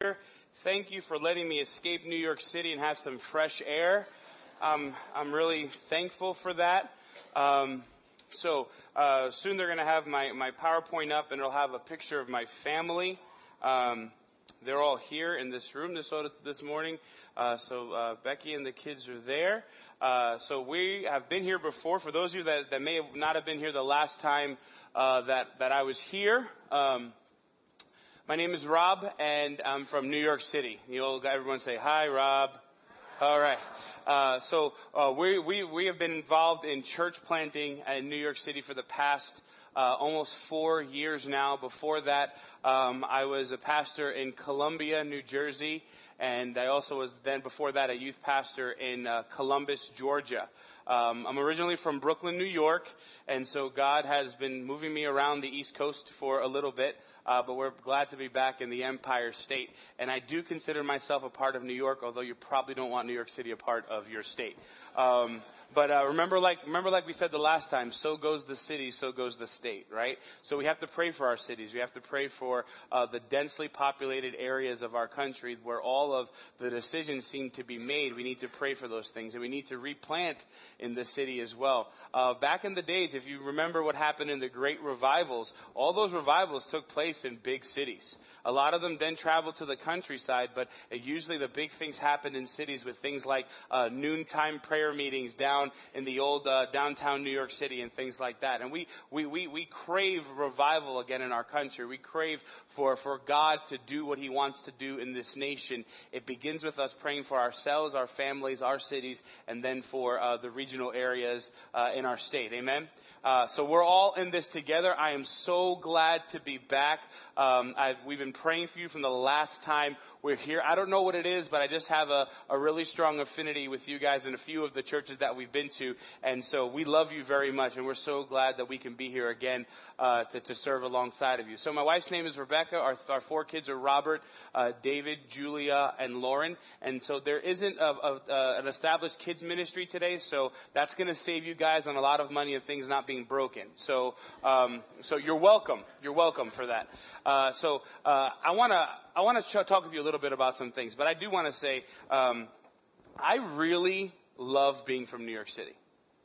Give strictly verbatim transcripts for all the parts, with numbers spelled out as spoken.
Thank you for letting me escape New York City and have some fresh air. Um, I'm really thankful for that. Um, so uh, soon they're going to have my, my PowerPoint up, and it'll have a picture of my family. Um, they're all here in this room this this morning. Uh, so uh, Becky and the kids are there. Uh, so we have been here before. For those of you that, that may have not have been here the last time uh, that that I was here. Um, My name is Rob, and I'm from New York City. You'll everyone say, hi, Rob. All right. Uh, so uh, we, we, we have been involved in church planting in New York City for the past uh, almost four years now. Before that, um, I was a pastor in Columbia, New Jersey, and I also was then, before that, a youth pastor in uh, Columbus, Georgia. Um, I'm originally from Brooklyn, New York, and so God has been moving me around the East Coast for a little bit. Uh, but we're glad to be back in the Empire State. And I do consider myself a part of New York, although you probably don't want New York City a part of your state. Um, but uh, remember, like remember, like we said the last time, so goes the city, so goes the state, right? So we have to pray for our cities. We have to pray for uh, the densely populated areas of our country where all of the decisions seem to be made. We need to pray for those things, and we need to replant in the city as well. Uh, back in the days, if you remember what happened in the great revivals, all those revivals took place in big cities. A lot of them then traveled to the countryside, but uh, usually the big things happened in cities with things like uh, noontime prayer meetings down in the old uh, downtown New York City and things like that. And we, we, we, we crave revival again in our country. We crave for, for God to do what he wants to do in this nation. It begins with us praying for ourselves, our families, our cities, and then for uh, the regional areas uh, in our state. Amen? Uh, so we're all in this together. I am so glad to be back. Um, I've, we've been praying for you from the last time we're here. I don't know what it is, but I just have a, a really strong affinity with you guys in a few of the churches that we've been to. And so we love you very much, and we're so glad that we can be here again uh, to, to serve alongside of you. So my wife's name is Rebecca. Our, our four kids are Robert, uh, David, Julia, and Lauren. And so there isn't a, a, a, an established kids ministry today, so that's going to save you guys on a lot of money and things not being broken. So um, so you're welcome. You're welcome for that. Uh, so uh, I want to I want to ch- talk with you a little bit about some things, but I do want to say um, I really love being from New York City.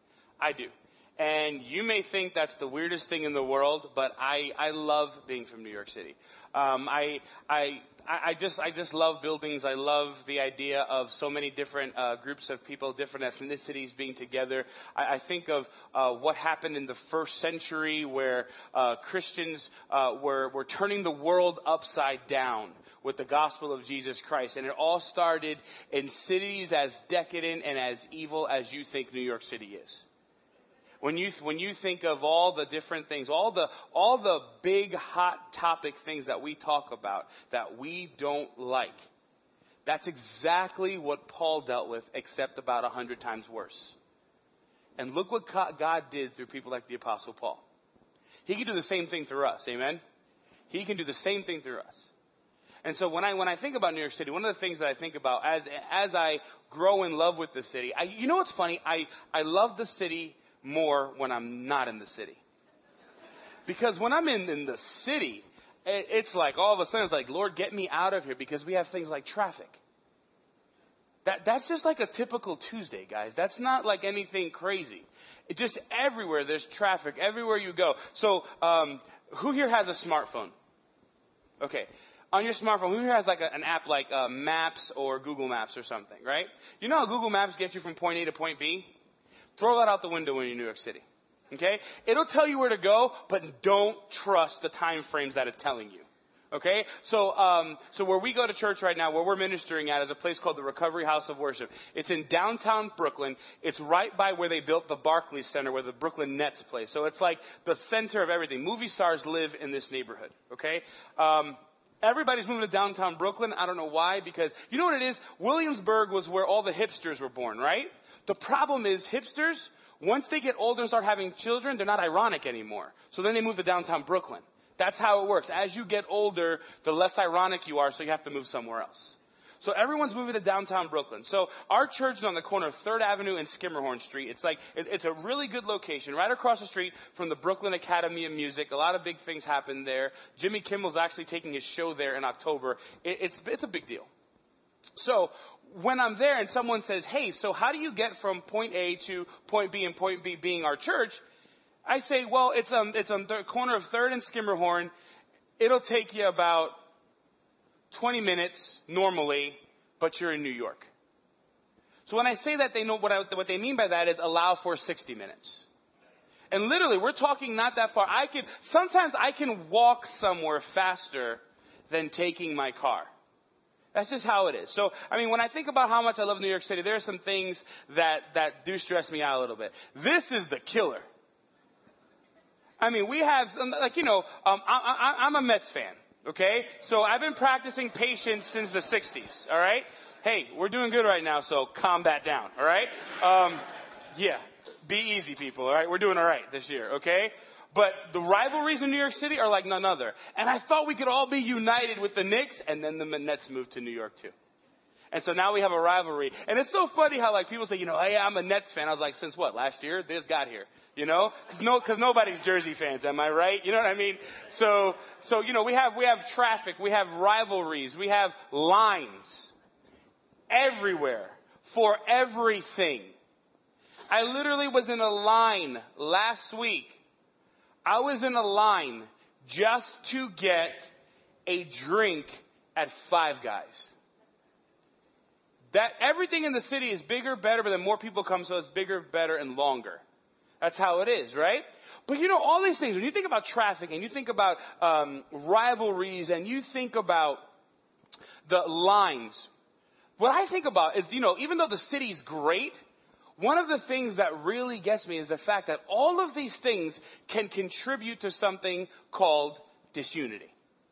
I do. And you may think that's the weirdest thing in the world, but I, I love being from New York City. Um, I, I, I just, I just love buildings. I love the idea of so many different uh, groups of people, different ethnicities being together. I, I think of uh, what happened in the first century, where uh, Christians uh, were were turning the world upside down with the gospel of Jesus Christ, and it all started in cities as decadent and as evil as you think New York City is. When you when you think of all the different things, all the all the big hot topic things that we talk about that we don't like, that's exactly what Paul dealt with, except about a hundred times worse. And look what God did through people like the Apostle Paul. He can do the same thing through us, amen? He can do the same thing through us. And so when I when I think about New York City, one of the things that I think about as as I grow in love with the city, I, you know what's funny? I I love the city more when I'm not in the city. Because when I'm in, in the city, it, it's like all of a sudden it's like, Lord, get me out of here, because we have things like traffic. That That's just like a typical Tuesday, guys. That's not like anything crazy. It just everywhere there's traffic, everywhere you go. So um, who here has a smartphone? Okay. On your smartphone, who here has like a, an app like uh, Maps or Google Maps or something, right? You know how Google Maps gets you from point A to point B? Throw that out the window when you're in New York City. Okay? It'll tell you where to go, but don't trust the time frames that it's telling you. Okay? So, um, so where we go to church right now, where we're ministering at, is a place called the Recovery House of Worship. It's in downtown Brooklyn. It's right by where they built the Barclays Center, where the Brooklyn Nets play. So it's like the center of everything. Movie stars live in this neighborhood. Okay? Um, Everybody's moving to downtown Brooklyn. I don't know why, because you know what it is? Williamsburg was where all the hipsters were born, right? The problem is hipsters, once they get older and start having children, they're not ironic anymore. So then they move to downtown Brooklyn. That's how it works. As you get older, the less ironic you are, so you have to move somewhere else. So everyone's moving to downtown Brooklyn. So our church is on the corner of third Avenue and Skimmerhorn Street. It's like, it, it's a really good location, right across the street from the Brooklyn Academy of Music. A lot of big things happen there. Jimmy Kimmel's actually taking his show there in October. It, it's, it's a big deal. So when I'm there and someone says, hey, so how do you get from point A to point B and point B being our church? I say, well, it's on, it's on the corner of third and Skimmerhorn. It'll take you about twenty minutes normally, but you're in New York. So when I say that, they know what I, what they mean by that is allow for sixty minutes. And literally, we're talking not that far. I can, sometimes I can walk somewhere faster than taking my car. That's just how it is. So, I mean, when I think about how much I love New York City, there are some things that, that do stress me out a little bit. This is the killer. I mean, we have, like, you know, um, I, I, I'm a Mets fan, okay? So I've been practicing patience since the sixties, all right? Hey, we're doing good right now, so calm that down, all right? Um, yeah, be easy, people, all right? We're doing all right this year, okay? But the rivalries in New York City are like none other. And I thought we could all be united with the Knicks, and then the Nets moved to New York too. And so now we have a rivalry. And it's so funny how like people say, you know, hey, I'm a Nets fan. I was like, since what? Last year? This got here. You know? Cause no, cause nobody's Jersey fans. Am I right? You know what I mean? So, so, you know, we have, we have traffic. We have rivalries. We have lines everywhere for everything. I literally was in a line last week. I was in a line just to get a drink at Five Guys. That everything in the city is bigger, better, but then more people come, so it's bigger, better, and longer. That's how it is, right? But you know, all these things, when you think about traffic and you think about um, rivalries and you think about the lines, what I think about is, you know, even though the city's great, one of the things that really gets me is the fact that all of these things can contribute to something called disunity.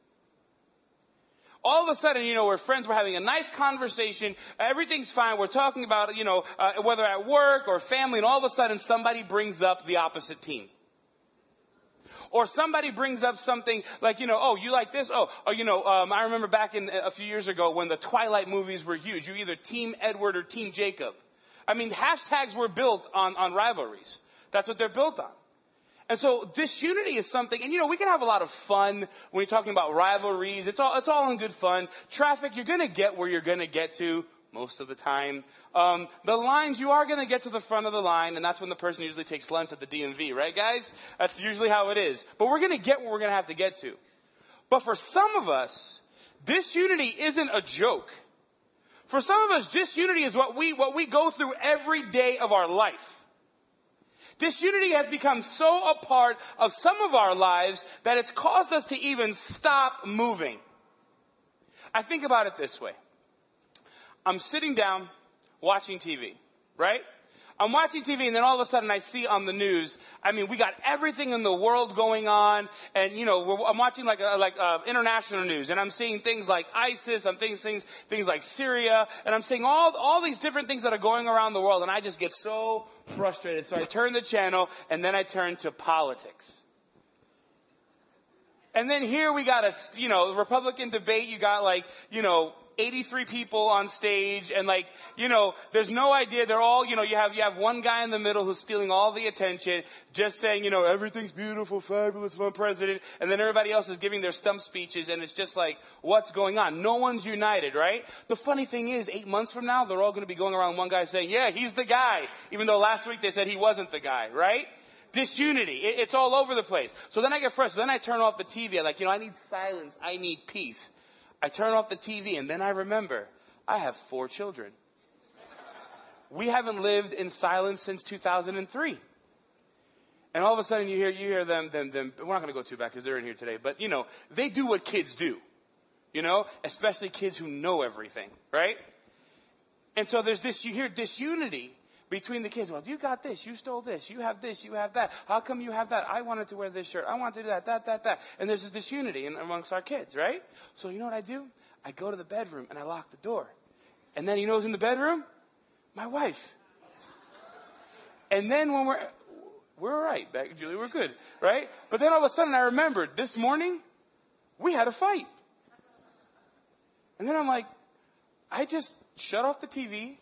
All of a sudden, you know, we're friends, we're having a nice conversation, everything's fine, we're talking about, you know, uh, whether at work or family, and all of a sudden somebody brings up the opposite team. Or somebody brings up something like, you know, oh, you like this? Oh, oh you know, um, I remember back in a few years ago when the Twilight movies were huge. You either Team Edward or Team Jacob. I mean, hashtags were built on, on rivalries. That's what they're built on. And so disunity is something, and you know, we can have a lot of fun when you're talking about rivalries. It's all, it's all in good fun. Traffic, you're gonna get where you're gonna get to most of the time. Um, the lines, you are gonna get to the front of the line, and that's when the person usually takes lunch at the D M V, right guys? That's usually how it is. But we're gonna get where we're gonna have to get to. But for some of us, disunity isn't a joke. For some of us, disunity is what we, what we go through every day of our life. Disunity has become so a part of some of our lives that it's caused us to even stop moving. I think about it this way. I'm sitting down watching T V, right? I'm watching T V and then all of a sudden I see on the news, I mean, we got everything in the world going on. And, you know, we're, I'm watching like, uh, like, uh, international news and I'm seeing things like ISIS. I'm seeing things, things like Syria. And I'm seeing all, all these different things that are going around the world. And I just get so frustrated. So I turn the channel and then I turn to politics. And then here we got a, you know, Republican debate. You got like, you know, eighty-three people on stage and like, you know, there's no idea. They're all, you know, you have, you have one guy in the middle who's stealing all the attention, just saying, you know, everything's beautiful, fabulous, fun president. And then everybody else is giving their stump speeches and it's just like, what's going on? No one's united, right? The funny thing is, eight months from now, they're all going to be going around one guy saying, yeah, he's the guy. Even though last week they said he wasn't the guy, right? Disunity. It, it's all over the place. So then I get frustrated. Then I turn off the T V. I'm like, you know, I need silence. I need peace. I turn off the T V and then I remember I have four children. We haven't lived in silence since two thousand three. And all of a sudden you hear, you hear them, them, them, we're not going to go too back because they're in here today, but you know, they do what kids do, you know, especially kids who know everything, right? And so there's this, you hear disunity between the kids. Well, you got this, you stole this, you have this, you have that. How come you have that? I wanted to wear this shirt. I wanted to do that, that, that, that. And there's this disunity in, amongst our kids, right? So you know what I do? I go to the bedroom and I lock the door. And then you know who's in the bedroom? My wife. And then when we're, we're all right, back, Julie, we're good, right? But then all of a sudden I remembered this morning we had a fight. And then I'm like, I just shut off the T V.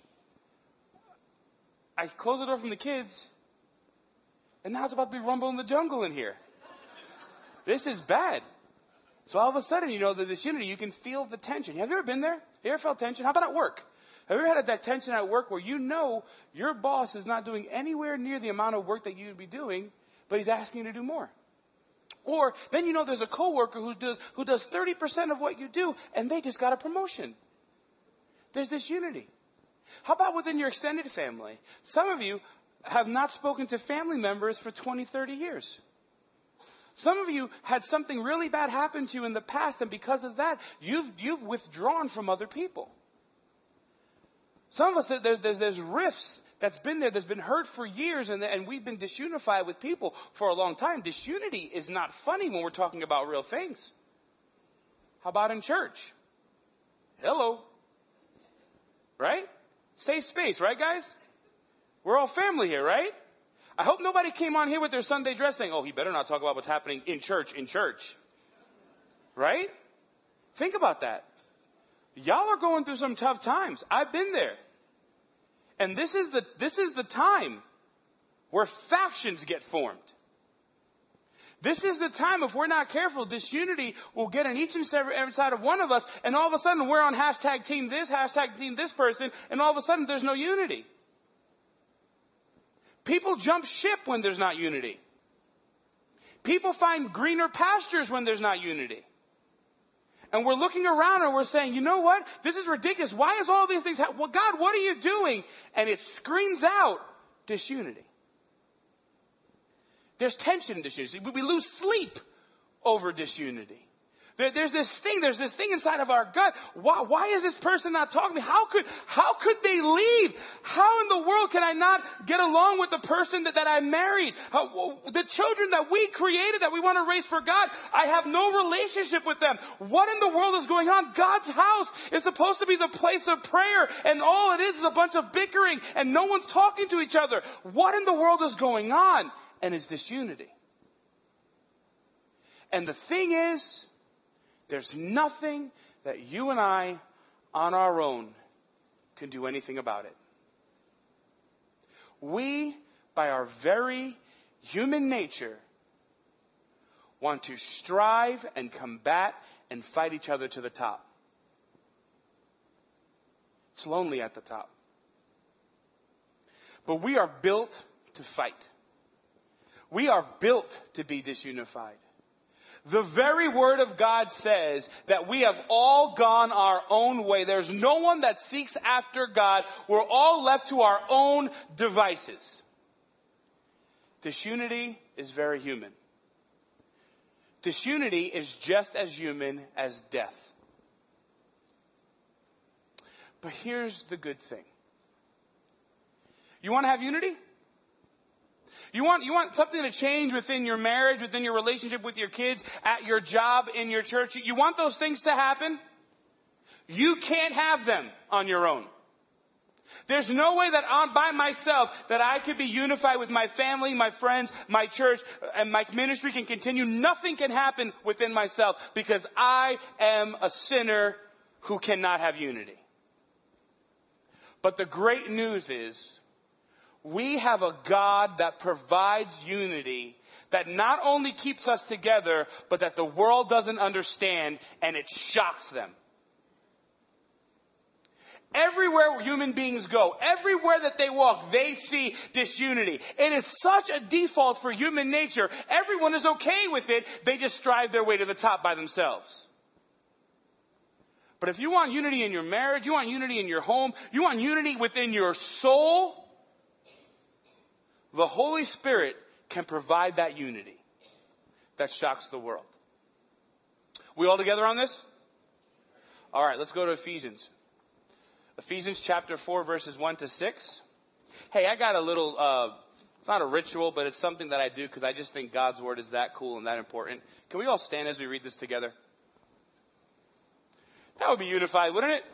I close the door from the kids. And now it's about to be rumble in the jungle in here. This is bad. So all of a sudden, you know, the disunity, you can feel the tension. Have you ever been there? Have you ever felt tension? How about at work? Have you ever had that tension at work where you know your boss is not doing anywhere near the amount of work that you'd be doing, but he's asking you to do more? Or then you know there's a coworker who does, who does thirty percent of what you do, and they just got a promotion. There's disunity. How about within your extended family? Some of you have not spoken to family members for twenty, thirty years. Some of you had something really bad happen to you in the past, and because of that, you've, you've withdrawn from other people. Some of us, there's, there's, there's rifts that's been there, that's been hurt for years, and, and we've been disunified with people for a long time. Disunity is not funny when we're talking about real things. How about in church? Hello. Right? Safe space, right, guys? We're all family here, right? I hope nobody came on here with their Sunday dress saying, oh, he better not talk about what's happening in church, in church. Right? Think about that. Y'all are going through some tough times. I've been there. And this is the, this is the time where factions get formed. This is the time, if we're not careful, disunity will get on each and every, every side of one of us, and all of a sudden we're on hashtag team this, hashtag team this person, and all of a sudden there's no unity. People jump ship when there's not unity. People find greener pastures when there's not unity. And we're looking around and we're saying, you know what? This is ridiculous. Why is all these things happening? Well, God, what are you doing? And it screams out disunity. There's tension in disunity. We lose sleep over disunity. There, there's this thing, there's this thing inside of our gut. Why, why is this person not talking to me? How could, how could they leave? How in the world can I not get along with the person that, that I married? How, the children that we created, that we want to raise for God, I have no relationship with them. What in the world is going on? God's house is supposed to be the place of prayer, and all it is is a bunch of bickering, and no one's talking to each other. What in the world is going on? And it's disunity. And the thing is, there's nothing that you and I, on our own, can do anything about it. We, by our very human nature, want to strive and combat and fight each other to the top. It's lonely at the top. But we are built to fight. We are built to be disunified. The very word of God says that we have all gone our own way. There's no one that seeks after God. We're all left to our own devices. Disunity is very human. Disunity is just as human as death. But here's the good thing. You want to have unity? You want, you want something to change within your marriage, within your relationship with your kids, at your job, in your church. You want those things to happen? You can't have them on your own. There's no way that on by myself that I could be unified with my family, my friends, my church, and my ministry can continue. Nothing can happen within myself because I am a sinner who cannot have unity. But the great news is, we have a God that provides unity that not only keeps us together, but that the world doesn't understand, and it shocks them. Everywhere human beings go, everywhere that they walk, they see disunity. It is such a default for human nature. Everyone is okay with it. They just strive their way to the top by themselves. But if you want unity in your marriage, you want unity in your home, you want unity within your soul, the Holy Spirit can provide that unity that shocks the world. We all together on this? All right, let's go to Ephesians. Ephesians chapter four, verses one to six. Hey, I got a little, uh, it's not a ritual, but it's something that I do because I just think God's word is that cool and that important. Can we all stand as we read this together? That would be unified, wouldn't it?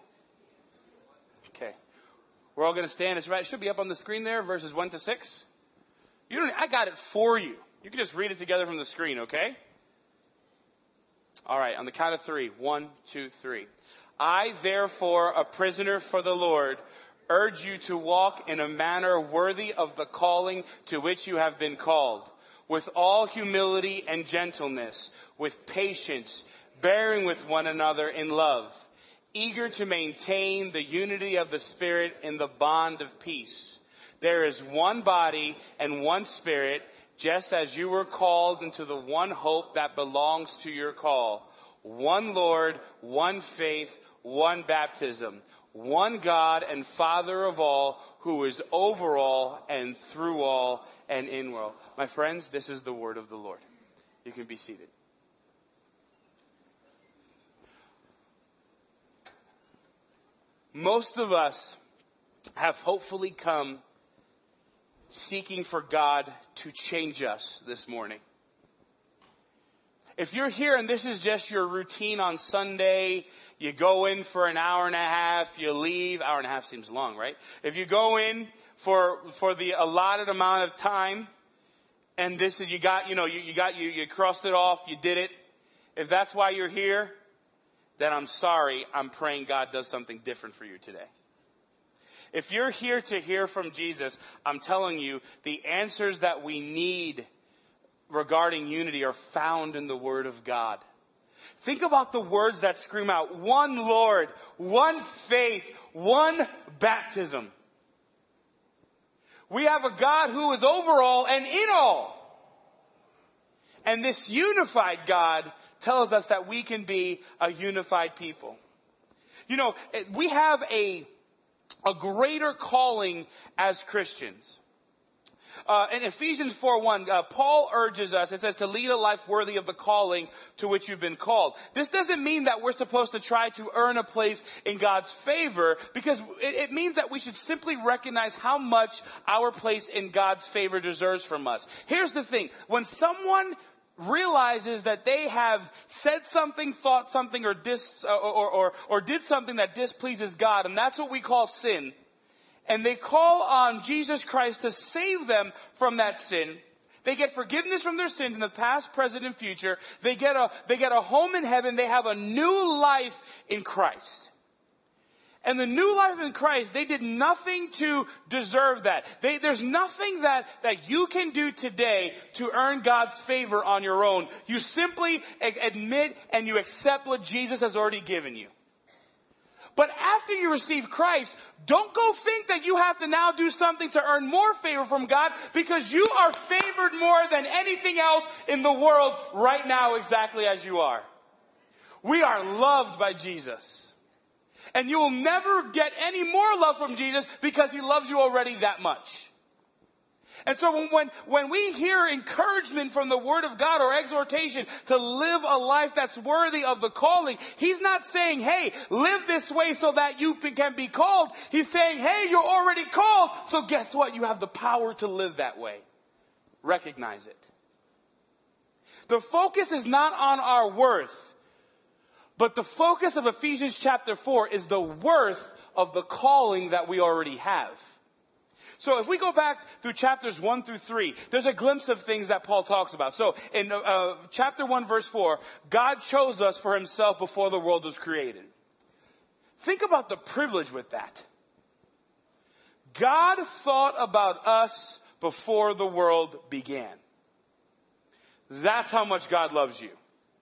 Okay. We're all going to stand. It's right. It should be up on the screen there, verses one to six. You don't, I got it for you. You can just read it together from the screen, okay? All right. On the count of three. One, two, three. I, therefore, a prisoner for the Lord, urge you to walk in a manner worthy of the calling to which you have been called, with all humility and gentleness, with patience, bearing with one another in love, eager to maintain the unity of the Spirit in the bond of peace. There is one body and one Spirit, just as you were called into the one hope that belongs to your call. One Lord, one faith, one baptism, one God and Father of all, who is over all and through all and in all. My friends, this is the word of the Lord. You can be seated. Most of us have hopefully come seeking for God to change us this morning. If you're here and this is just your routine on Sunday, you go in for an hour and a half, you leave. Hour and a half seems long, right? If you go in for for the allotted amount of time, and this is you got, you know, you, you got you you crossed it off, you did it. If that's why you're here, then I'm sorry. I'm praying God does something different for you today. If you're here to hear from Jesus, I'm telling you, the answers that we need regarding unity are found in the Word of God. Think about the words that scream out, one Lord, one faith, one baptism. We have a God who is over all and in all. And this unified God tells us that we can be a unified people. You know, we have a, a greater calling as Christians. Uh, in Ephesians four one, uh, Paul urges us, it says, to lead a life worthy of the calling to which you've been called. This doesn't mean that we're supposed to try to earn a place in God's favor, because it, it means that we should simply recognize how much our place in God's favor deserves from us. Here's the thing. When someone realizes that they have said something, thought something, or, dis, or, or, or, or did something that displeases God, and that's what we call sin, and they call on Jesus Christ to save them from that sin. They get forgiveness from their sins in the past, present, and future. They get a, they get a home in heaven. They have a new life in Christ. And the new life in Christ, they did nothing to deserve that. They, there's nothing that, that you can do today to earn God's favor on your own. You simply admit and you accept what Jesus has already given you. But after you receive Christ, don't go think that you have to now do something to earn more favor from God, because you are favored more than anything else in the world right now, exactly as you are. We are loved by Jesus. And you will never get any more love from Jesus because He loves you already that much. And so when, when, when we hear encouragement from the Word of God or exhortation to live a life that's worthy of the calling, He's not saying, hey, live this way so that you can be called. He's saying, hey, you're already called, so guess what? You have the power to live that way. Recognize it. The focus is not on our worth, but the focus of Ephesians chapter four is the worth of the calling that we already have. So if we go back through chapters one through three, there's a glimpse of things that Paul talks about. So in uh, chapter one, verse four, God chose us for Himself before the world was created. Think about the privilege with that. God thought about us before the world began. That's how much God loves you.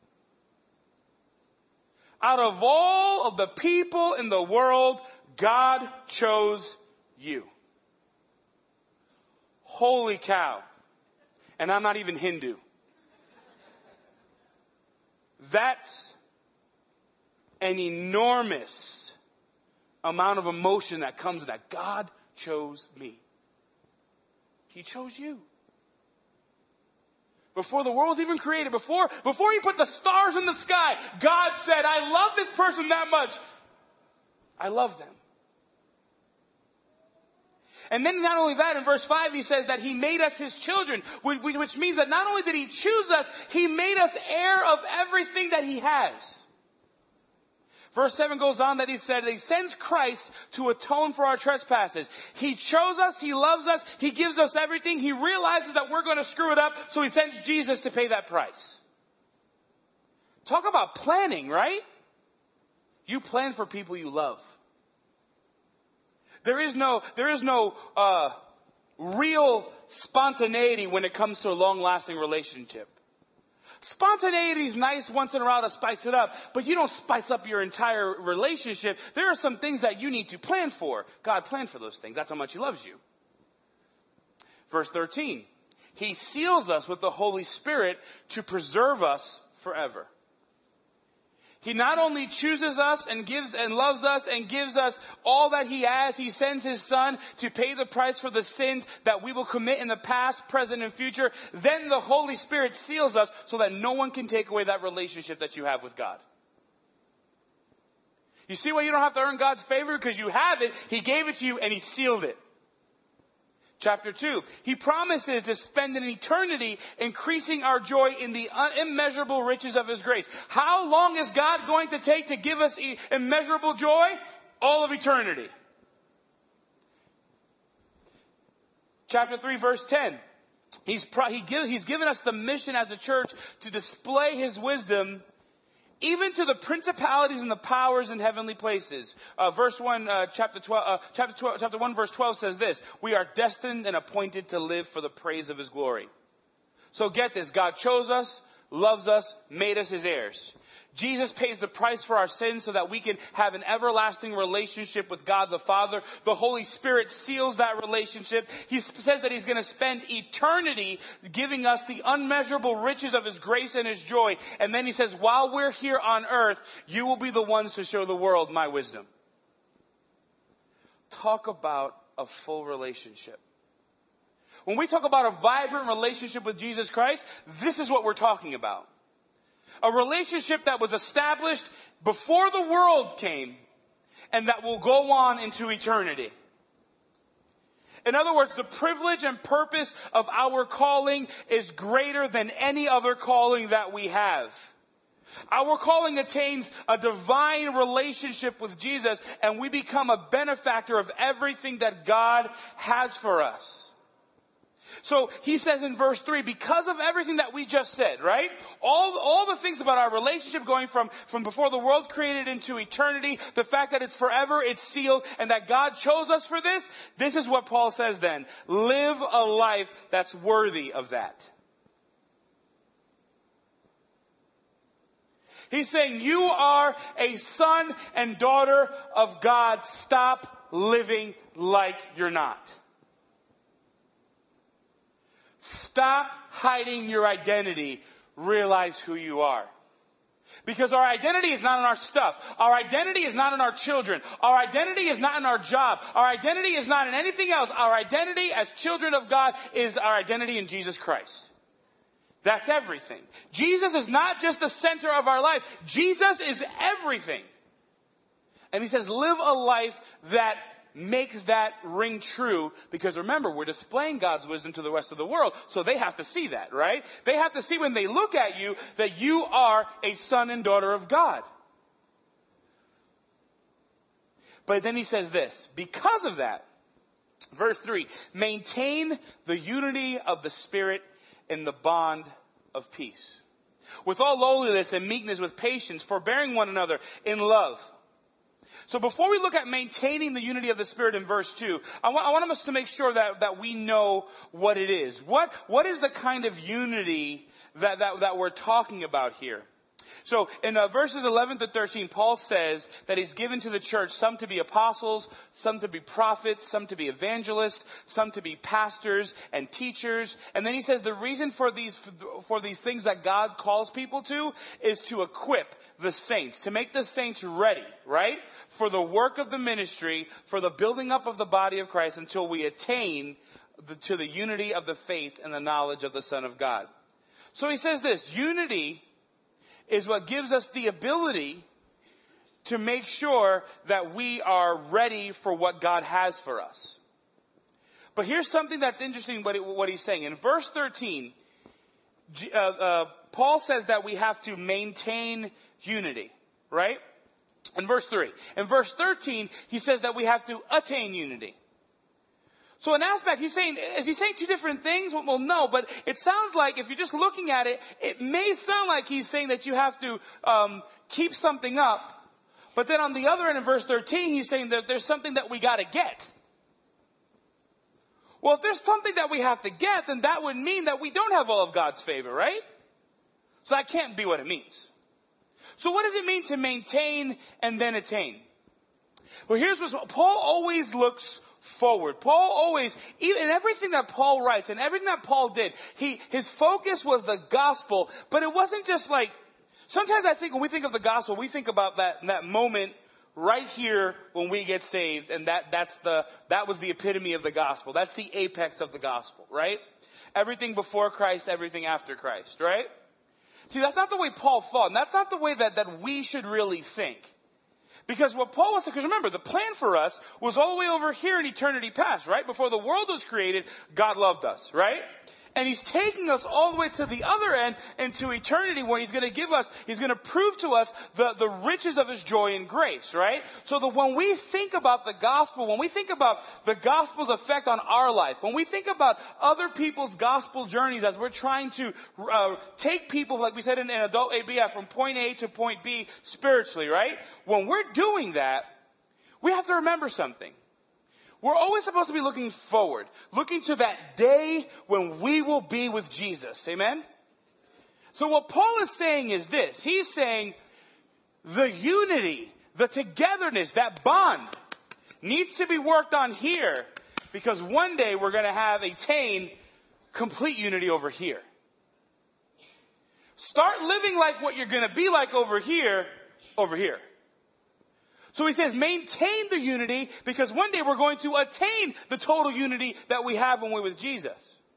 Out of all of the people in the world, God chose you. Holy cow. And I'm not even Hindu. That's an enormous amount of emotion that comes with that. God chose me. He chose you. Before the world was even created, before, before He put the stars in the sky, God said, I love this person that much. I love them. And then not only that, in verse five, He says that He made us His children, which means that not only did He choose us, He made us heir of everything that He has. Verse seven goes on that He said that He sends Christ to atone for our trespasses. He chose us, He loves us, He gives us everything. He realizes that we're going to screw it up, so He sends Jesus to pay that price. Talk about planning, right? You plan for people you love. There is no, there is no, uh, real spontaneity when it comes to a long-lasting relationship. Spontaneity is nice once in a while to spice it up, but you don't spice up your entire relationship. There are some things that you need to plan for. God planned for those things. That's how much He loves you. Verse thirteen. He seals us with the Holy Spirit to preserve us forever. He not only chooses us and gives and loves us and gives us all that He has, He sends His Son to pay the price for the sins that we will commit in the past, present, and future. Then the Holy Spirit seals us so that no one can take away that relationship that you have with God. You see why you don't have to earn God's favor? Because you have it. He gave it to you and He sealed it. Chapter two, He promises to spend an eternity increasing our joy in the immeasurable riches of His grace. How long is God going to take to give us immeasurable joy? All of eternity. Chapter three, verse ten. He's, pro- he give, he's given us the mission as a church to display His wisdom even to the principalities and the powers in heavenly places. Uh, verse one, uh, chapter twelve, uh, chapter twelve, chapter one, verse twelve says this: we are destined and appointed to live for the praise of His glory. So get this: God chose us, loves us, made us His heirs. Jesus pays the price for our sins so that we can have an everlasting relationship with God the Father. The Holy Spirit seals that relationship. He says that He's going to spend eternity giving us the unmeasurable riches of His grace and His joy. And then He says, while we're here on earth, you will be the ones to show the world my wisdom. Talk about a full relationship. When we talk about a vibrant relationship with Jesus Christ, this is what we're talking about. A relationship that was established before the world came and that will go on into eternity. In other words, the privilege and purpose of our calling is greater than any other calling that we have. Our calling attains a divine relationship with Jesus, and we become a benefactor of everything that God has for us. So He says in verse three, because of everything that we just said, right? All, all the things about our relationship going from, from before the world created into eternity, the fact that it's forever, it's sealed, and that God chose us for this, this is what Paul says then. Live a life that's worthy of that. He's saying you are a son and daughter of God. Stop living like you're not. Stop hiding your identity. Realize who you are. Because our identity is not in our stuff. Our identity is not in our children. Our identity is not in our job. Our identity is not in anything else. Our identity as children of God is our identity in Jesus Christ. That's everything. Jesus is not just the center of our life. Jesus is everything. And He says, live a life that makes that ring true, because remember, we're displaying God's wisdom to the rest of the world, so they have to see that, right? They have to see when they look at you that you are a son and daughter of God. But then He says this: because of that, verse three, maintain the unity of the Spirit in the bond of peace. With all lowliness and meekness, with patience, forbearing one another in love. So before we look at maintaining the unity of the Spirit in verse two, I want, I want us to make sure that, that we know what it is. What, what is the kind of unity that, that, that we're talking about here? So in uh, verses eleven to thirteen, Paul says that He's given to the church some to be apostles, some to be prophets, some to be evangelists, some to be pastors and teachers. And then he says the reason for these, for these things that God calls people to is to equip the saints, to make the saints ready, right? For the work of the ministry, for the building up of the body of Christ until we attain the, to the unity of the faith and the knowledge of the Son of God. So he says this: unity is what gives us the ability to make sure that we are ready for what God has for us. But here's something that's interesting what, it, what he's saying. In verse thirteen, uh, uh, Paul says that we have to maintain unity, right? In verse three. In verse thirteen, he says that we have to attain unity. So in aspect, he's saying, is he saying two different things? Well, no, but it sounds like if you're just looking at it, it may sound like he's saying that you have to um, keep something up. But then on the other end in verse thirteen, he's saying that there's something that we got to get. Well, if there's something that we have to get, then that would mean that we don't have all of God's favor, right? So that can't be what it means. So what does it mean to maintain and then attain? Well, here's what Paul always looks forward. Paul always, even in everything that Paul writes and everything that Paul did, he, his focus was the gospel, but it wasn't just like, sometimes I think when we think of the gospel, we think about that, that moment right here when we get saved, and that, that's the, that was the epitome of the gospel. That's the apex of the gospel, right? Everything before Christ, everything after Christ, right? See, that's not the way Paul thought, and that's not the way that, that we should really think. Because what Paul was saying, because remember, the plan for us was all the way over here in eternity past, right? Before the world was created, God loved us, right? And he's taking us all the way to the other end into eternity where he's going to give us, he's going to prove to us the, the riches of his joy and grace, right? So that when we think about the gospel, when we think about the gospel's effect on our life, when we think about other people's gospel journeys as we're trying to uh, take people, like we said in, in adult A B F, from point A to point B spiritually, right? When we're doing that, we have to remember something. We're always supposed to be looking forward, looking to that day when we will be with Jesus. Amen? So what Paul is saying is this. He's saying the unity, the togetherness, that bond needs to be worked on here because one day we're going to have attain complete unity over here. Start living like what you're going to be like over here, over here. So he says maintain the unity because one day we're going to attain the total unity that we have when we're with Jesus.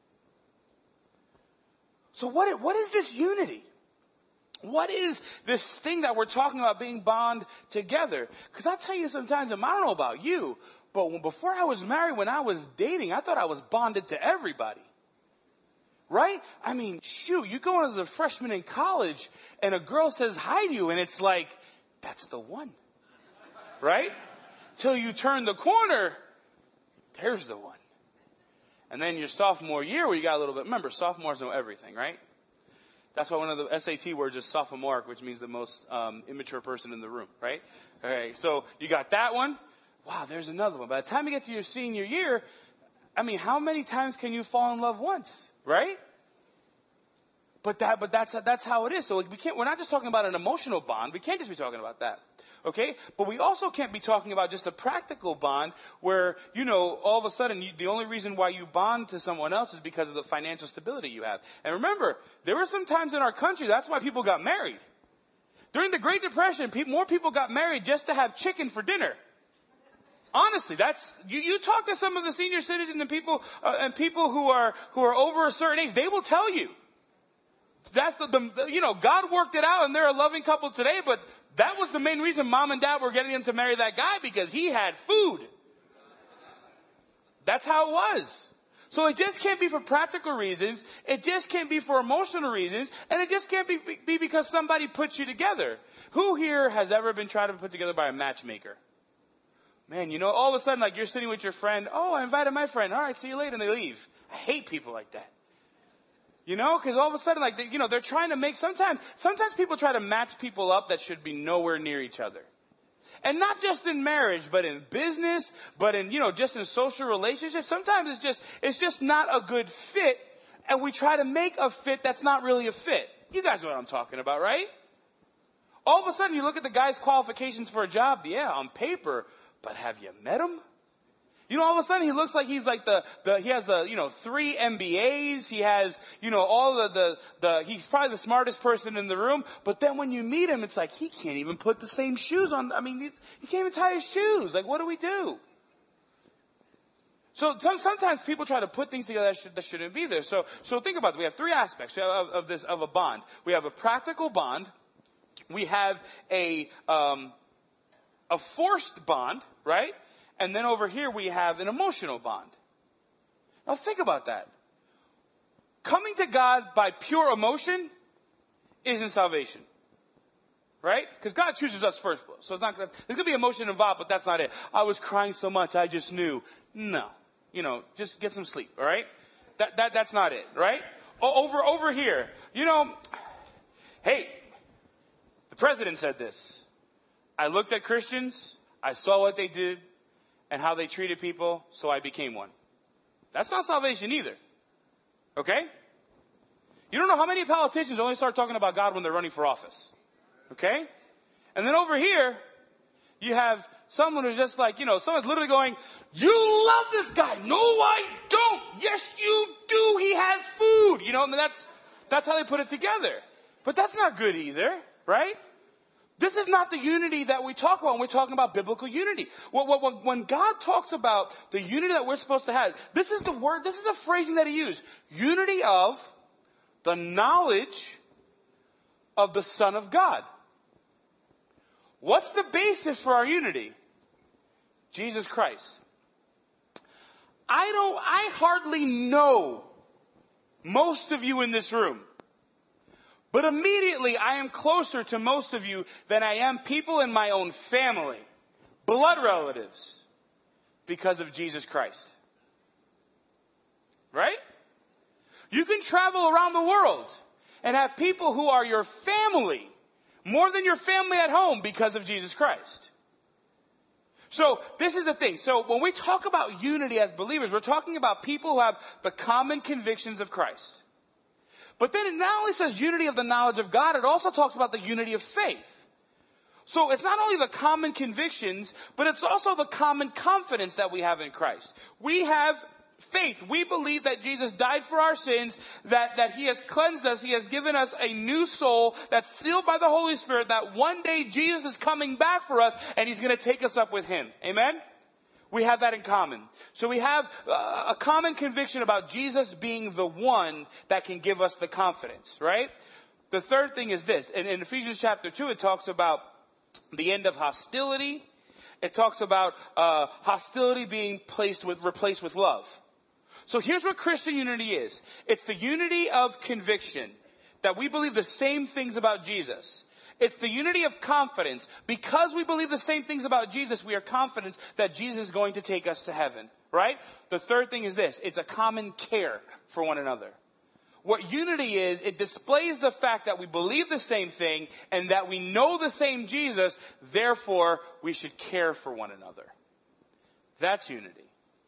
So what, what is this unity? What is this thing that we're talking about being bond together? Because I tell you sometimes, I don't know about you, but when, before I was married, when I was dating, I thought I was bonded to everybody. Right? I mean, shoot, you go as a freshman in college and a girl says hi to you and it's like, that's the one. Right? Till you turn the corner, there's the one. And then your sophomore year where you got a little bit, remember, sophomores know everything, right? That's why one of the S A T words is sophomoric, which means the most um, immature person in the room, right? Okay, so you got that one. Wow, there's another one. By the time you get to your senior year, I mean, how many times can you fall in love once, right? But that, but that's, that's how it is. So we can't, we're not just talking about an emotional bond. We can't just be talking about that. Okay? But we also can't be talking about just a practical bond where, you know, all of a sudden you, the only reason why you bond to someone else is because of the financial stability you have. And remember, there were some times in our country, that's why people got married. During the Great Depression, pe- more people got married just to have chicken for dinner. Honestly, that's, you, you talk to some of the senior citizens and people, uh, and people who are, who are over a certain age, they will tell you. That's the, the, you know, God worked it out and they're a loving couple today, but that was the main reason mom and dad were getting them to marry that guy because he had food. That's how it was. So it just can't be for practical reasons. It just can't be for emotional reasons. And it just can't be, be because somebody put you together. Who here has ever been tried to be put together by a matchmaker? Man, you know, all of a sudden, like you're sitting with your friend. Oh, I invited my friend. All right, see you later. And they leave. I hate people like that. You know, because all of a sudden, like, they, you know, they're trying to make, sometimes, sometimes people try to match people up that should be nowhere near each other. And not just in marriage, but in business, but in, you know, just in social relationships. Sometimes it's just, it's just not a good fit. And we try to make a fit that's not really a fit. You guys know what I'm talking about, right? All of a sudden you look at the guy's qualifications for a job. Yeah, on paper, but have you met him? You know, all of a sudden he looks like he's like the, the, he has a, you know, three M B As. He has, you know, all the, the, the, he's probably the smartest person in the room. But then when you meet him, it's like he can't even put the same shoes on. I mean, he, he can't even tie his shoes. Like, what do we do? So some, sometimes people try to put things together that, should, that shouldn't be there. So, so think about it. We have three aspects of, of this, of a bond. We have a practical bond. We have a, um, a forced bond, right? And then over here we have an emotional bond. Now think about that. Coming to God by pure emotion isn't salvation. Right? Because God chooses us first. So it's not, there's going to be emotion involved, but that's not it. I was crying so much, I just knew. No. You know, just get some sleep, all right? That, that, that's not it, right? O- over, over here, you know, hey, the president said this. I looked at Christians, I saw what they did and how they treated people, so I became one. That's not salvation either. Okay? You don't know how many politicians only start talking about God when they're running for office. Okay? And then over here, you have someone who's just like, you know, someone's literally going, you love this guy. No, I don't. Yes, you do. He has food. You know, and that's, that's how they put it together. But that's not good either, right? This is not the unity that we talk about when we're talking about biblical unity. When God talks about the unity that we're supposed to have, this is the word, this is the phrasing that he used. Unity of the knowledge of the Son of God. What's the basis for our unity? Jesus Christ. I don't, I hardly know most of you in this room. But immediately I am closer to most of you than I am people in my own family, blood relatives, because of Jesus Christ. Right? You can travel around the world and have people who are your family more than your family at home because of Jesus Christ. So this is the thing. So when we talk about unity as believers, we're talking about people who have the common convictions of Christ. But then it not only says unity of the knowledge of God, it also talks about the unity of faith. So it's not only the common convictions, but it's also the common confidence that we have in Christ. We have faith. We believe that Jesus died for our sins, that, that he has cleansed us. He has given us a new soul that's sealed by the Holy Spirit, that one day Jesus is coming back for us and he's going to take us up with him. Amen? We have that in common. So we have uh, a common conviction about Jesus being the one that can give us the confidence, right? The third thing is this. In, in Ephesians chapter two, it talks about the end of hostility. It talks about uh, hostility being placed with, replaced with love. So here's what Christian unity is. It's the unity of conviction, that we believe the same things about Jesus. It's the unity of confidence. Because we believe the same things about Jesus, we are confident that Jesus is going to take us to heaven, right? The third thing is this. It's a common care for one another. What unity is, it displays the fact that we believe the same thing and that we know the same Jesus, therefore we should care for one another. That's unity.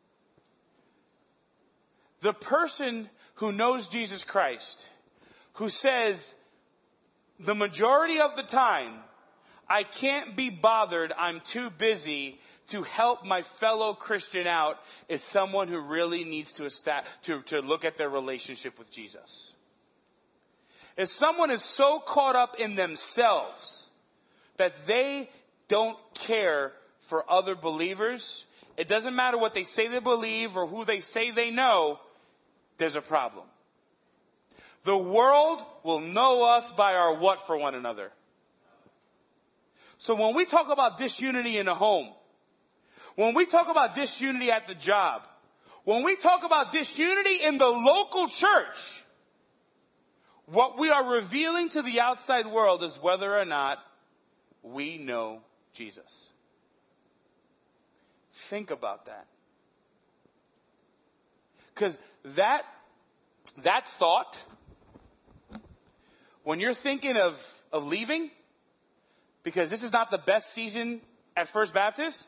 The person who knows Jesus Christ, who says, the majority of the time, I can't be bothered, I'm too busy to help my fellow Christian out, is someone who really needs to, esta- to, to look at their relationship with Jesus. If someone is so caught up in themselves that they don't care for other believers, it doesn't matter what they say they believe or who they say they know, there's a problem. The world will know us by our what for one another. So when we talk about disunity in a home, when we talk about disunity at the job, when we talk about disunity in the local church, what we are revealing to the outside world is whether or not we know Jesus. Think about that. Because that, that thought, when you're thinking of, of leaving, because this is not the best season at First Baptist,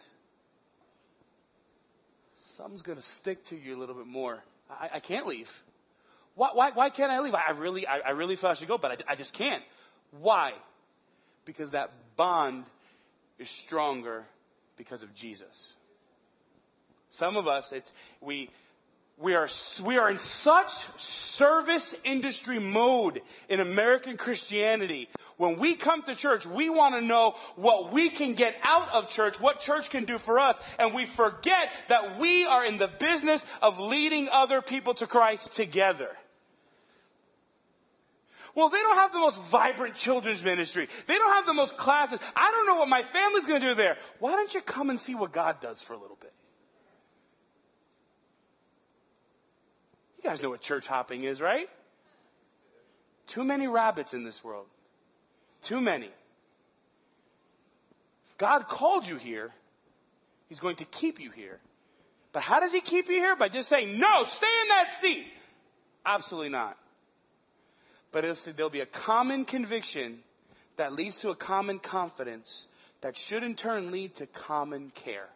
something's going to stick to you a little bit more. I, I can't leave. Why, why, why can't I leave? I really, I, I really feel I should go, but I, I just can't. Why? Because that bond is stronger because of Jesus. Some of us, it's, we, We are, we are in such service industry mode in American Christianity. When we come to church, we want to know what we can get out of church, what church can do for us. And we forget that we are in the business of leading other people to Christ together. Well, they don't have the most vibrant children's ministry. They don't have the most classes. I don't know what my family's going to do there. Why don't you come and see what God does for a little bit? You guys know what church hopping is, right? Too many rabbits in this world. Too many. If God called you here, he's going to keep you here. But how does he keep you here? By just saying, no, stay in that seat. Absolutely not. But it'll, there'll be a common conviction that leads to a common confidence that should in turn lead to common care.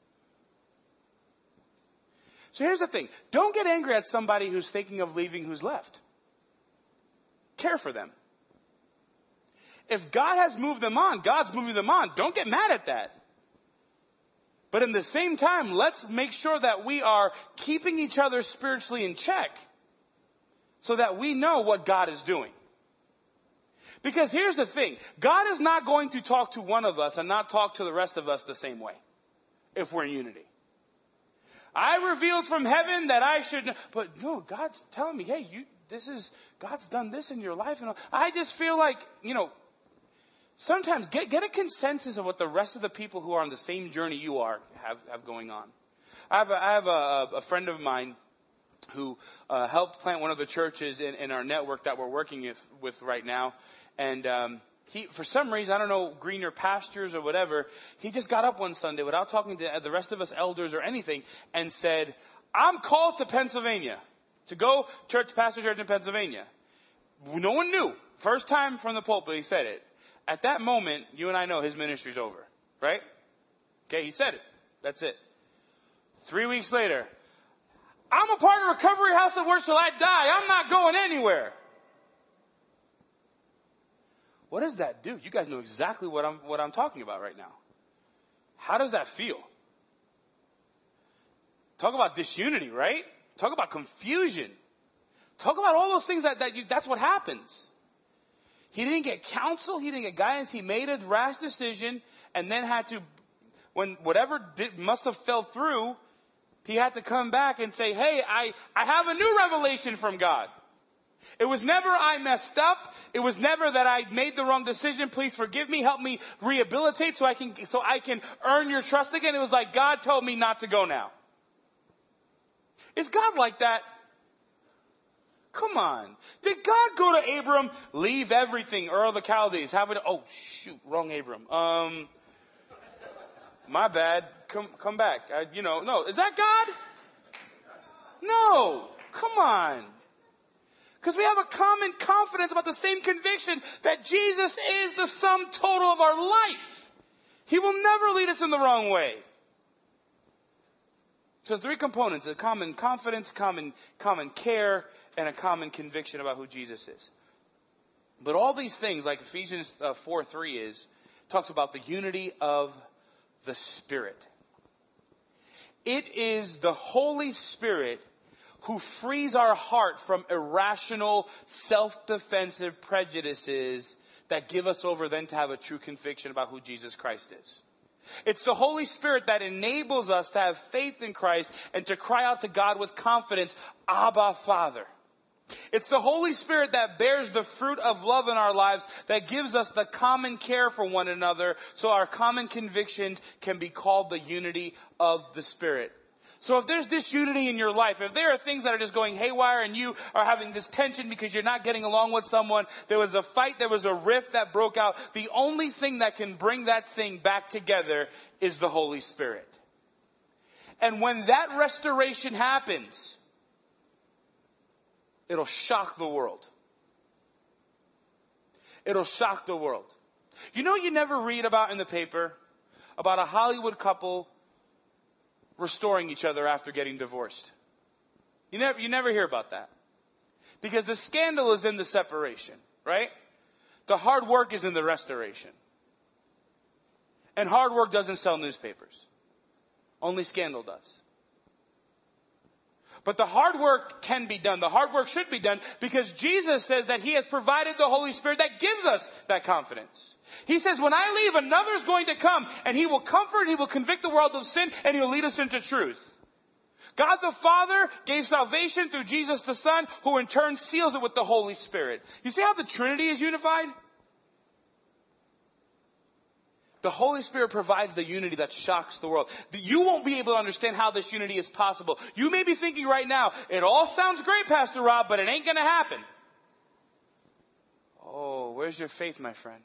So here's the thing. Don't get angry at somebody who's thinking of leaving who's left. Care for them. If God has moved them on, God's moving them on. Don't get mad at that. But in the same time, let's make sure that we are keeping each other spiritually in check so that we know what God is doing. Because here's the thing. God is not going to talk to one of us and not talk to the rest of us the same way if we're in unity. I revealed from heaven that I should, but no, God's telling me, hey, you, this is, God's done this in your life. And I just feel like, you know, sometimes get, get a consensus of what the rest of the people who are on the same journey you are have, have going on. I have a, I have a, a friend of mine who uh, helped plant one of the churches in, in our network that we're working with, with right now. And um, he, for some reason, I don't know, greener pastures or whatever, he just got up one Sunday without talking to the rest of us elders or anything and said, I'm called to Pennsylvania, to go church, pastor church in Pennsylvania. No one knew. First time from the pulpit he said it. At that moment, you and I know his ministry's over, right? Okay, he said it. That's it. Three weeks later, I'm a part of Recovery House of Worship till I die. I'm not going anywhere. What does that do? You guys know exactly what I'm, what I'm talking about right now. How does that feel? Talk about disunity, right? Talk about confusion. Talk about all those things that, that you, that's what happens. He didn't get counsel. He didn't get guidance. He made a rash decision and then had to, when whatever did, must have fell through, he had to come back and say, hey, I, I have a new revelation from God. It was never I messed up. It was never that I made the wrong decision. Please forgive me. Help me rehabilitate so I can, so I can earn your trust again. It was like God told me not to go now. Is God like that? Come on. Did God go to Abram, leave everything, Ur of the Chaldees, have it, oh shoot, wrong Abram. Um, my bad. Come, come back. I, you know, no. Is that God? No. Come on. Because we have a common confidence about the same conviction that Jesus is the sum total of our life. He will never lead us in the wrong way. So three components: a common confidence, common, common care, and a common conviction about who Jesus is. But all these things, like Ephesians uh, four three is, talks about the unity of the Spirit. It is the Holy Spirit who frees our heart from irrational, self-defensive prejudices that give us over then to have a true conviction about who Jesus Christ is. It's the Holy Spirit that enables us to have faith in Christ and to cry out to God with confidence, Abba, Father. It's the Holy Spirit that bears the fruit of love in our lives that gives us the common care for one another so our common convictions can be called the unity of the Spirit. So if there's disunity in your life, if there are things that are just going haywire and you are having this tension because you're not getting along with someone, there was a fight, there was a rift that broke out, the only thing that can bring that thing back together is the Holy Spirit. And when that restoration happens, it'll shock the world. It'll shock the world. You know, you never read about in the paper about a Hollywood couple restoring each other after getting divorced. You never, you never hear about that. Because the scandal is in the separation, right? The hard work is in the restoration. And hard work doesn't sell newspapers. Only scandal does. But the hard work can be done. The hard work should be done because Jesus says that He has provided the Holy Spirit that gives us that confidence. He says, when I leave, another is going to come and He will comfort, He will convict the world of sin, and He will lead us into truth. God the Father gave salvation through Jesus the Son, who in turn seals it with the Holy Spirit. You see how the Trinity is unified? The Holy Spirit provides the unity that shocks the world. You won't be able to understand how this unity is possible. You may be thinking right now, it all sounds great, Pastor Rob, but it ain't going to happen. Oh, where's your faith, my friend?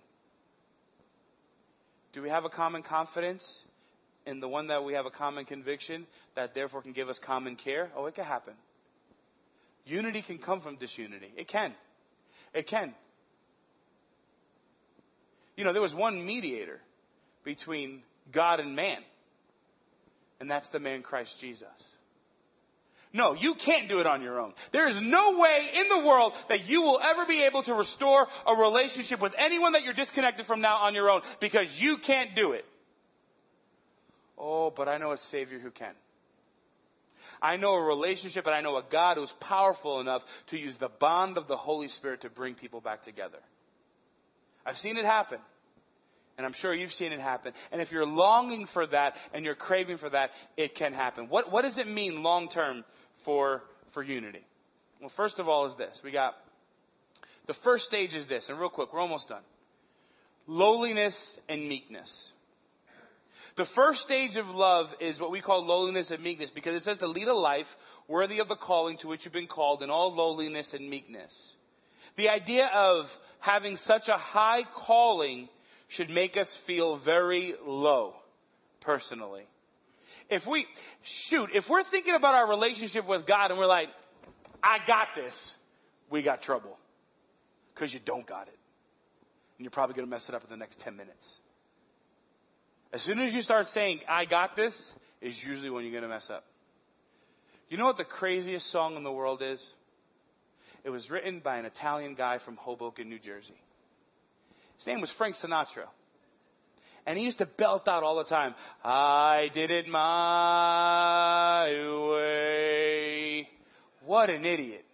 Do we have a common confidence in the one that we have a common conviction that therefore can give us common care? Oh, it can happen. Unity can come from disunity. It can. It can. You know, there was one mediator between God and man. And that's the man Christ Jesus. No, you can't do it on your own. There is no way in the world that you will ever be able to restore a relationship with anyone that you're disconnected from now on your own, because you can't do it. Oh, but I know a Savior who can. I know a relationship, and I know a God who's powerful enough to use the bond of the Holy Spirit to bring people back together. I've seen it happen. And I'm sure you've seen it happen. And if you're longing for that and you're craving for that, it can happen. What, what does it mean long term for, for unity? Well, first of all is this. We got, the first stage is this. And real quick, we're almost done. Lowliness and meekness. The first stage of love is what we call lowliness and meekness, because it says to lead a life worthy of the calling to which you've been called in all lowliness and meekness. The idea of having such a high calling should make us feel very low, personally. If we, shoot, if we're thinking about our relationship with God and we're like, I got this, we got trouble. Because you don't got it. And you're probably going to mess it up in the next ten minutes. As soon as you start saying, I got this, is usually when you're going to mess up. You know what the craziest song in the world is? It was written by an Italian guy from Hoboken, New Jersey. His name was Frank Sinatra. And he used to belt out all the time, I did it my way. What an idiot.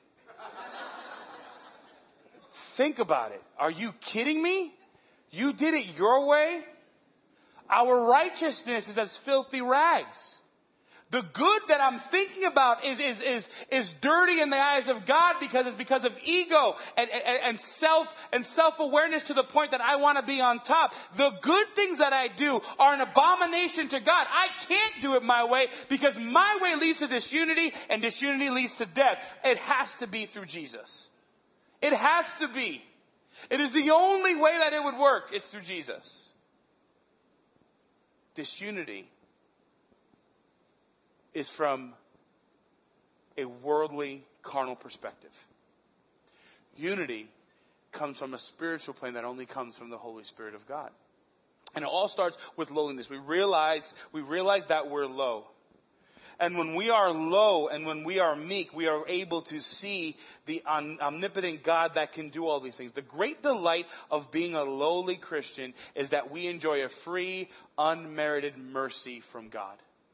Think about it. Are you kidding me? You did it your way? Our righteousness is as filthy rags. The good that I'm thinking about is, is, is, is dirty in the eyes of God, because it's because of ego and, and, and self, and self-awareness to the point that I want to be on top. The good things that I do are an abomination to God. I can't do it my way, because my way leads to disunity, and disunity leads to death. It has to be through Jesus. It has to be. It is the only way that it would work. It's through Jesus. Disunity is from a worldly, carnal perspective. Unity comes from a spiritual plane that only comes from the Holy Spirit of God. And it all starts with lowliness. We realize, we realize that we're low. And when we are low and when we are meek, we are able to see the omnipotent God that can do all these things. The great delight of being a lowly Christian is that we enjoy a free, unmerited mercy from God.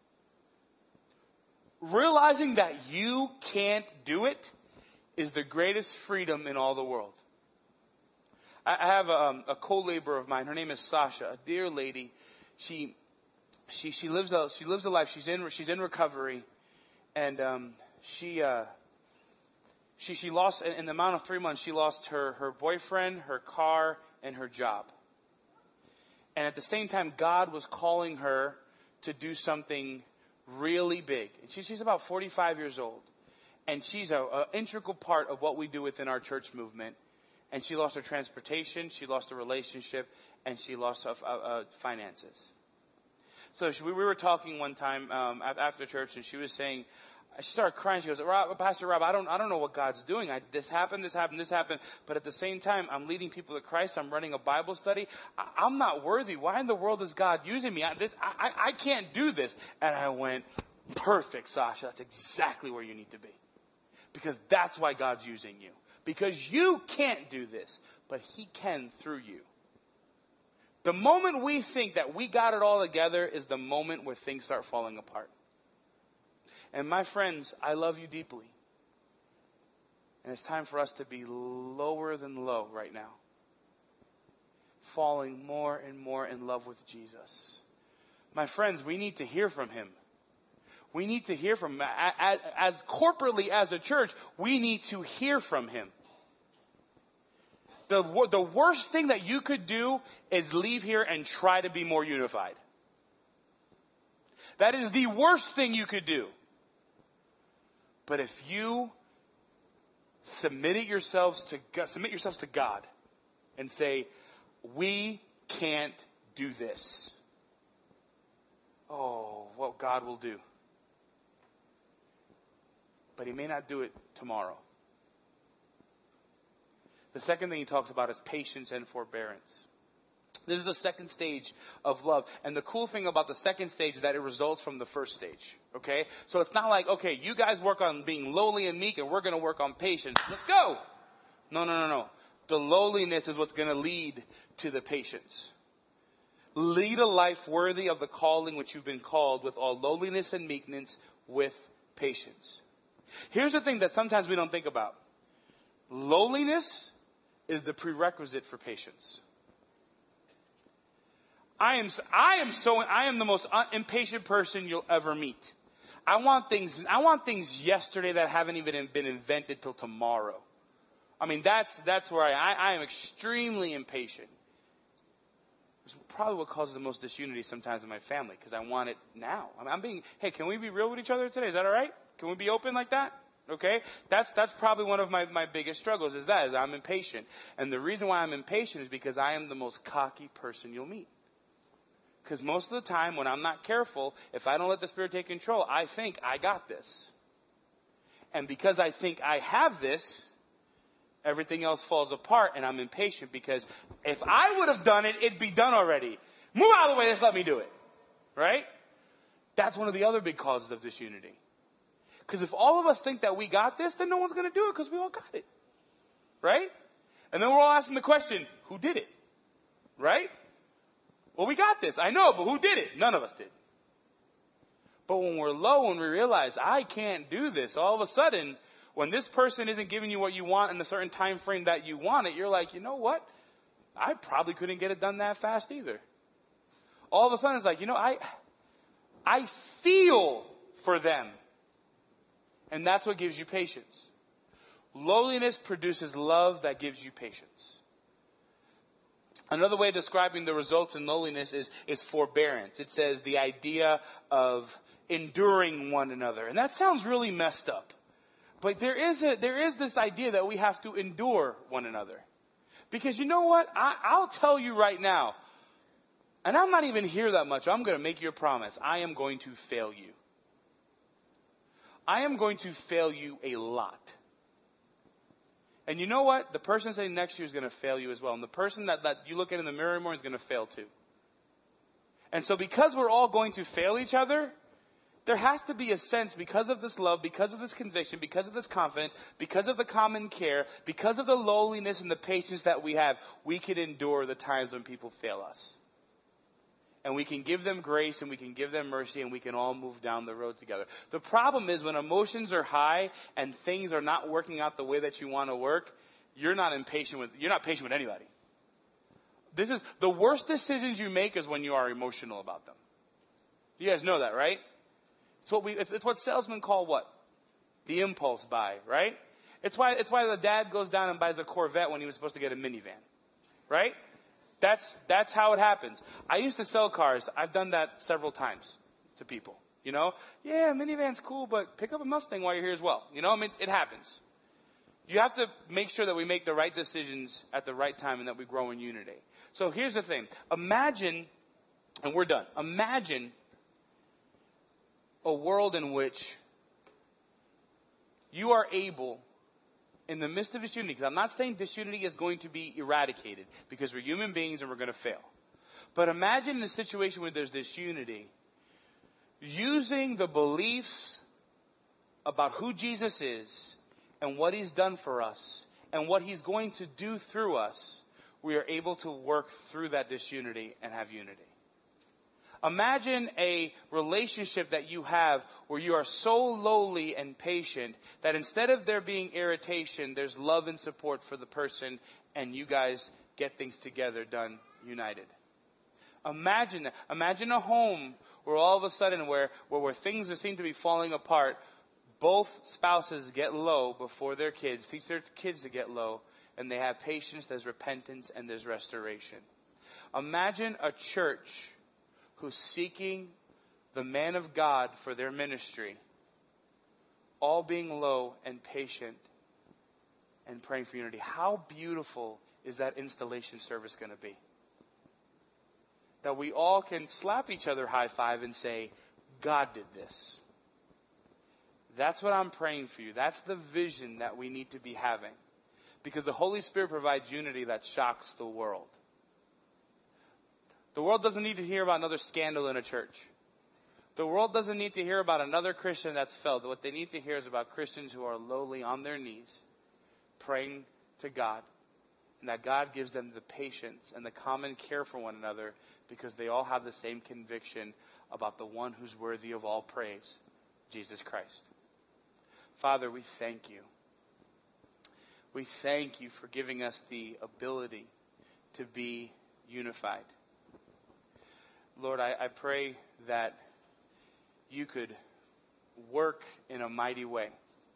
Realizing that you can't do it is the greatest freedom in all the world. I have a, a co-laborer of mine. Her name is Sasha, a dear lady. She, she, she lives a, she lives a life. She's in, she's in recovery, and um, she, uh, she, she lost in, in the amount of three months. She lost her, her boyfriend, her car, and her job. And at the same time, God was calling her to do something really big. And she, she's about forty-five years old. And she's an integral part of what we do within our church movement. And she lost her transportation, she lost her relationship, and she lost her uh, uh, finances. So she, we were talking one time um, after church, and she was saying, she started crying. She goes, Rob, Pastor Rob, I don't, I don't know what God's doing. I, this happened, this happened, this happened. But at the same time, I'm leading people to Christ. I'm running a Bible study. I, I'm not worthy. Why in the world is God using me? I, this, I, I, I can't do this. And I went, perfect, Sasha. That's exactly where you need to be. Because that's why God's using you. Because you can't do this, but He can through you. The moment we think that we got it all together is the moment where things start falling apart. And my friends, I love you deeply. And it's time for us to be lower than low right now. Falling more and more in love with Jesus. My friends, we need to hear from Him. We need to hear from Him. As, as corporately as a church, we need to hear from Him. The, the worst thing that you could do is leave here and try to be more unified. That is the worst thing you could do. But if you submit it yourselves to God, submit yourselves to God and say, we can't do this. Oh, what God will do. But He may not do it tomorrow. The second thing He talks about is patience and forbearance. This is the second stage of love. And the cool thing about the second stage is that it results from the first stage. Okay? So it's not like, okay, you guys work on being lowly and meek and we're going to work on patience. Let's go. No, no, no, no. The lowliness is what's going to lead to the patience. Lead a life worthy of the calling which you've been called with all lowliness and meekness with patience. Here's the thing that sometimes we don't think about. Lowliness is the prerequisite for patience. I am, I am so, I am the most impatient person you'll ever meet. I want things, I want things yesterday that haven't even been invented till tomorrow. I mean, that's, that's where I, I, I am extremely impatient. It's probably what causes the most disunity sometimes in my family, because I want it now. I mean, I'm being, hey, can we be real with each other today? Is that all right? Can we be open like that? Okay? That's, that's probably one of my, my biggest struggles is that, is I'm impatient. And the reason why I'm impatient is because I am the most cocky person you'll meet. Because most of the time when I'm not careful, if I don't let the Spirit take control, I think I got this. And because I think I have this, everything else falls apart and I'm impatient because if I would have done it, it'd be done already. Move out of the way, just let me do it. Right? That's one of the other big causes of disunity. Because if all of us think that we got this, then no one's going to do it because we all got it. Right? And then we're all asking the question, who did it? Right? Well, we got this. I know, but who did it? None of us did. But when we're low and we realize, I can't do this, all of a sudden, when this person isn't giving you what you want in a certain time frame that you want it, you're like, you know what? I probably couldn't get it done that fast either. All of a sudden, it's like, you know, I, I feel for them. And that's what gives you patience. Lowliness produces love that gives you patience. Another way of describing the results in lowliness is, is forbearance. It says the idea of enduring one another. And that sounds really messed up. But there is a, there is this idea that we have to endure one another. Because you know what? I, I'll tell you right now, and I'm not even here that much. I'm going to make you a promise. I am going to fail you. I am going to fail you a lot. And you know what? The person sitting next to you is going to fail you as well. And the person that, that you look at in the mirror more is going to fail too. And so because we're all going to fail each other, there has to be a sense, because of this love, because of this conviction, because of this confidence, because of the common care, because of the lowliness and the patience that we have, we can endure the times when people fail us. And we can give them grace and we can give them mercy and we can all move down the road together. The problem is when emotions are high and things are not working out the way that you want to work, you're not impatient with, you're not patient with anybody. This is, the worst decisions you make is when you are emotional about them. You guys know that, right? It's what we, it's, it's what salesmen call what? The impulse buy, right? It's why, it's why the dad goes down and buys a Corvette when he was supposed to get a minivan. Right? That's, that's how it happens. I used to sell cars. I've done that several times to people. You know? Yeah, minivan's cool, but pick up a Mustang while you're here as well. You know? I mean, it happens. You have to make sure that we make the right decisions at the right time and that we grow in unity. So here's the thing. Imagine, and we're done. Imagine a world in which you are able, in the midst of disunity, because I'm not saying disunity is going to be eradicated, because we're human beings and we're going to fail. But imagine a situation where there's disunity, using the beliefs about who Jesus is and what He's done for us and what He's going to do through us, we are able to work through that disunity and have unity. Imagine a relationship that you have where you are so lowly and patient that instead of there being irritation, there's love and support for the person and you guys get things together done united. Imagine that. Imagine a home where all of a sudden where, where, where things seem to be falling apart, both spouses get low before their kids, teach their kids to get low, and they have patience, there's repentance, and there's restoration. Imagine a church who's seeking the man of God for their ministry, all being low and patient and praying for unity. How beautiful is that installation service going to be? That we all can slap each other high five and say, God did this. That's what I'm praying for you. That's the vision that we need to be having. Because the Holy Spirit provides unity that shocks the world. The world doesn't need to hear about another scandal in a church. The world doesn't need to hear about another Christian that's failed. What they need to hear is about Christians who are lowly on their knees, praying to God, and that God gives them the patience and the common care for one another because they all have the same conviction about the one who's worthy of all praise, Jesus Christ. Father, we thank you. We thank you for giving us the ability to be unified. Lord, I, I pray that you could work in a mighty way.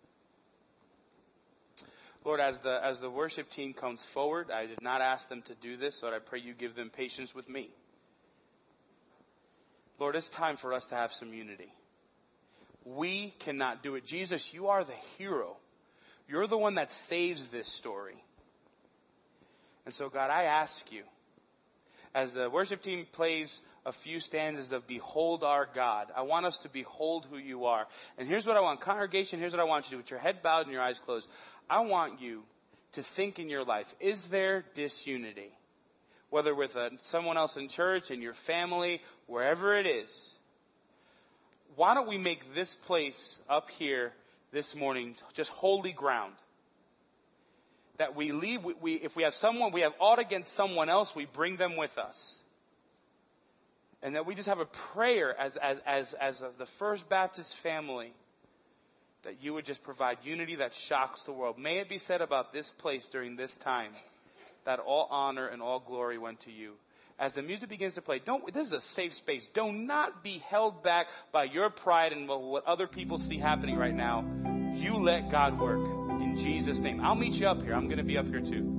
Lord, as the as the worship team comes forward, I did not ask them to do this, Lord, I pray you give them patience with me. Lord, it's time for us to have some unity. We cannot do it. Jesus, you are the hero. You're the one that saves this story. And so, God, I ask you, as the worship team plays a few stanzas of Behold Our God, I want us to behold who you are. And here's what I want. Congregation, here's what I want you to do. With your head bowed and your eyes closed, I want you to think in your life, is there disunity? Whether with a, someone else in church, in your family, wherever it is. Why don't we make this place up here this morning just holy ground? That we leave, we, we, if we have someone, we have aught against someone else, we bring them with us. And that we just have a prayer as, as, as, as the First Baptist family, that you would just provide unity that shocks the world. May it be said about this place during this time, that all honor and all glory went to you. As the music begins to play, don't, this is a safe space. Do not be held back by your pride and what other people see happening right now. You let God work. In Jesus' name. I'll meet you up here. I'm going to be up here too.